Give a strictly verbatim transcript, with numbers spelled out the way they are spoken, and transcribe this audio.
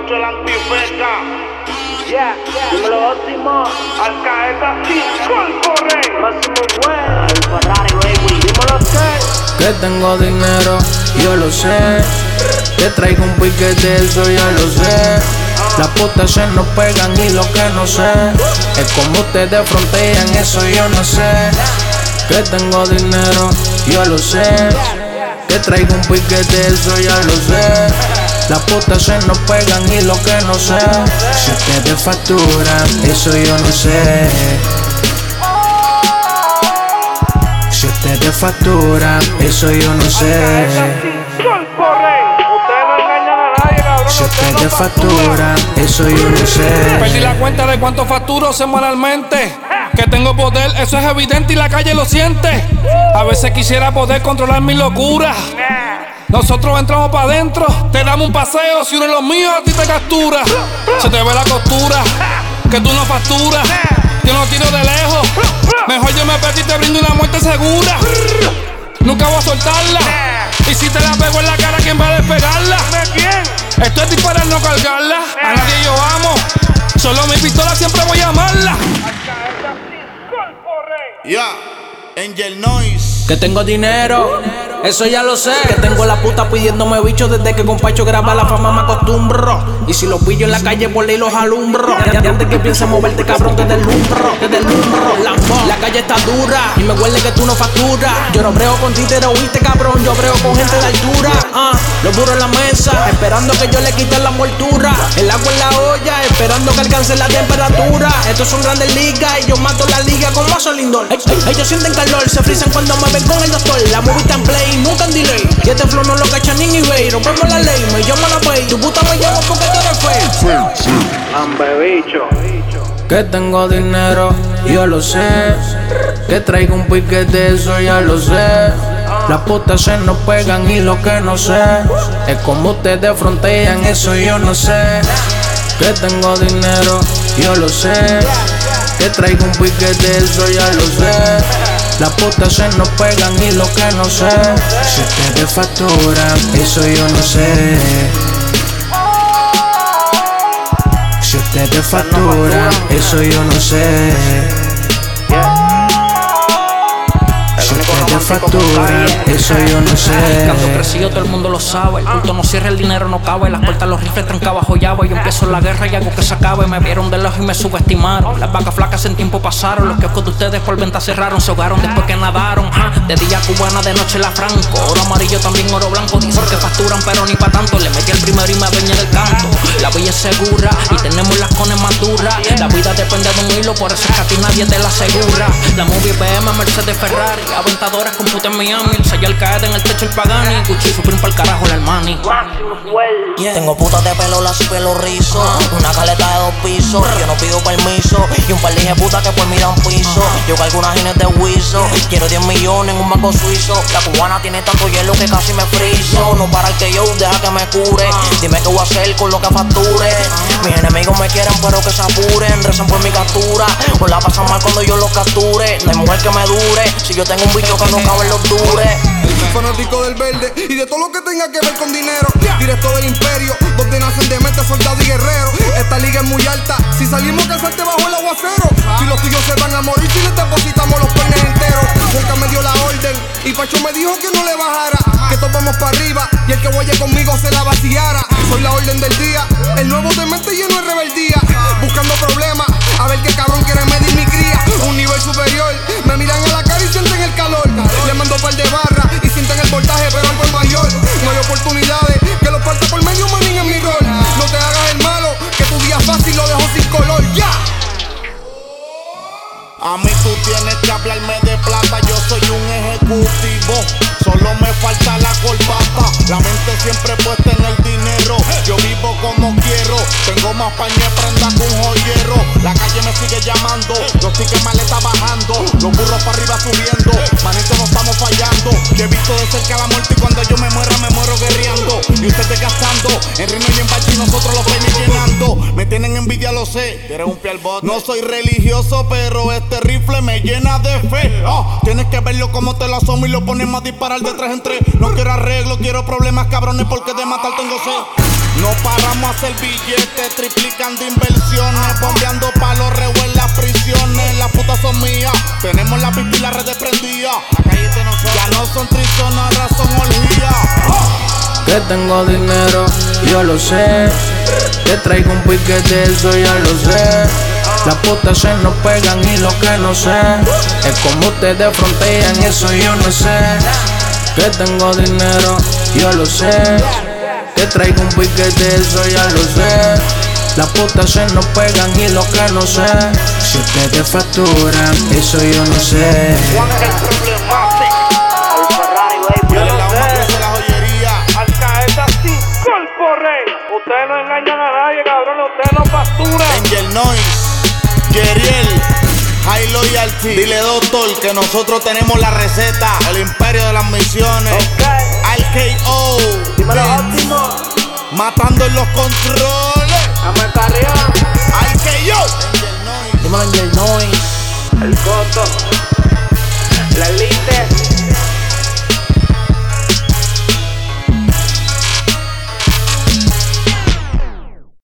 ocho el antifeca. Yeah, yeah. Dímelo óptimo. Alcaeta cinco el corre. Máximo bueno. El Ferrari, baby. Dímelo qué. Que tengo dinero, yo lo sé. Que traigo un piquete, eso ya lo sé. Las putas se nos pegan y lo que no sé es como ustedes frontean, eso yo no sé. Que tengo dinero, yo lo sé. Que traigo un piquete, eso ya lo sé. Las putas se nos pegan y lo que no sé si ustedes facturan, eso yo no sé. Si ustedes facturan, eso yo no sé. Si ustedes facturan, eso yo no sé. Perdí la cuenta de cuánto facturo semanalmente. Que tengo poder, eso es evidente y la calle lo siente. A veces quisiera poder controlar mi locura. Nosotros entramos pa' adentro, te damos un paseo. Si uno de los míos a ti te captura, se te ve la costura, que tú no facturas. Yo no tiro de lejos, mejor yo me perdí y te brindo una muerte segura. Nunca voy a soltarla, y si te la pego en la cara, ¿quién va a despegarla? Esto es disparar, no cargarla. A nadie yo amo, solo mi pistola siempre voy a amarla. Ya, Angel Noise. Que tengo dinero, eso ya lo sé. Que tengo la puta pidiéndome bichos desde que con Pacho graba la fama me acostumbro. Y si los pillo en la calle por ley los alumbro. Y antes que pienses moverte cabrón te deslumbro, te deslumbro. Lambón, la calle está dura y me huele que tú no facturas. Yo no brego con títere, oíste cabrón, yo brego con gente de altura. Ah, los duros en la mesa, esperando que yo le quite la envoltura. El agua en la olla, esperando que alcance la temperatura. Estos son grandes ligas y yo mato la liga con mazo lindor. Ellos sienten calor, se frisan cuando me ven con el doctor. La movie está en play, nunca en delay. Y este flow no lo cachan ni eBay. Rompemos la ley, me llamo la pay. Tu puta me llamo porque tú eres feo. Hambre bicho. Que tengo dinero, yo lo sé. Que traigo un piquete, eso ya lo sé. Las putas se nos pegan y lo que no sé es como ustedes frontean, eso yo no sé. Que tengo dinero, yo lo sé. Que traigo un piquete, eso ya lo sé. Las putas se nos pegan y lo que no sé si ustedes facturan, eso yo no sé. Si ustedes facturan, eso yo no sé. Si ustedes facturan, eso yo no sé. Cuando crecí todo el mundo lo sabe. El culto no cierra, el dinero no cabe. Las puertas, los rifles trancaban joyaba. Yo empiezo la guerra y hago que se acabe. Me vieron de lejos y me subestimaron. Las vacas flacas en tiempo pasaron. Los kioscos de ustedes por venta cerraron. Se ahogaron después que nadaron. ¿Ja? De día cubana, de noche la franco. Oro amarillo, también oro blanco. Dicen que facturan pero ni pa' tanto. Le metí el primero y me adueñé del canto. La vida es segura y tenemos las cones más duras. La vida depende de un hilo, por eso es que a ti nadie te la asegura. La movie B M, Mercedes, Ferrari. Aventadoras con puta en Miami. El sello al caer en el techo el Pagani. Gucci, Supreme pa'l carajo el Armani. Yeah. Tengo putas de pelo lacio y pelo rizo. Una caleta de dos pisos. Yo no pido permiso. Y un par de putas que por mí dan piso. Yo cargo unas gines de Wiso. Quiero diez millones en un banco suizo. La cubana tiene tanto hielo que casi me friso. No para el que yo, deja que me cure. Dime qué voy a hacer con lo que facture. Mis enemigos me quieren pero que se apuren. Rezan por mi captura. O la pasan mal cuando yo los capture. No hay mujer que me dure. Si yo tengo un bicho que no cabe en los dures. Fanático del verde y de todo lo que tenga que ver con dinero. Directo del imperio, donde nacen demente, soldados y guerreros. Esta liga es muy alta, si salimos a cazarte bajo el aguacero. Si los tuyos se van a morir, si les depositamos los peines enteros. Nunca me dio la orden y Pacho me dijo que no le bajara. Que todos vamos para arriba y el que vaya conmigo se la vaciara. Soy la orden del día, el nuevo demente lleno de rebeldía. Buscando problemas, a ver qué cabrón quiere medir mi cría. Un nivel superior, me miran a la cara y sienten el calor. Le mando par de barras y sienten el voltaje, pero algo es mayor. No hay oportunidades, que los parta por medio manín en mi rol. No te hagas el malo, que tu día fácil lo dejo sin color. ¡Ya! Yeah. A mí tú tienes que hablarme de plata, yo soy un ejecutivo. Solo me falta la corbata, la mente siempre puesta en el dinero. Yo vivo como quiero, tengo más pañe prenda que un joyero. La calle me sigue llamando, los tickets maleta bajando, los burros para arriba subiendo. Manito, no estamos fallando. Yo he visto de cerca la muerte y cuando yo me muera me muero guerreando. Y ustedes gastando, en Rino y en Bachi nosotros los peines llenando. Me tienen envidia, lo sé, eres un pie al bote. No soy religioso, pero este rifle me llena de fe. Oh, tienes que verlo como te lo asomo y lo ponemos a disparar de tres en tres. No quiero arreglo, quiero problemas cabrones porque de matar tengo sed. No paramos a hacer billetes, triplicando inversiones, bombeando pa' los reos en las prisiones. Las putas son mías, tenemos la pipa y la red prendida. La calle de nosotros ya no son trizonas, ahora son orgías. Que tengo dinero, yo lo sé. Que traigo un piquete, eso ya lo sé. Las putas se nos pegan y lo que no sé es como ustedes frontean, eso yo no sé. Que tengo dinero, yo lo sé. Que traigo un piquete, eso ya lo sé. Las putas se nos pegan y lo que no sé si ustedes facturan, eso yo no sé. Juan el problemático. El Ferrari, baby. Yo le la una crece la joyería. Alcaeta sí, Corpo Rey. Ustedes no engañan a nadie, cabrón. Ustedes no facturan. Angel Noise, Yeriel, High Loyalty. Dile doctor que nosotros tenemos la receta. El imperio de las misiones. Al K O, Dímelo, óptimo. matando en los controles. Dame carrión. Al K O, Angel Noise. Dímelo, Angel Noise. El coto.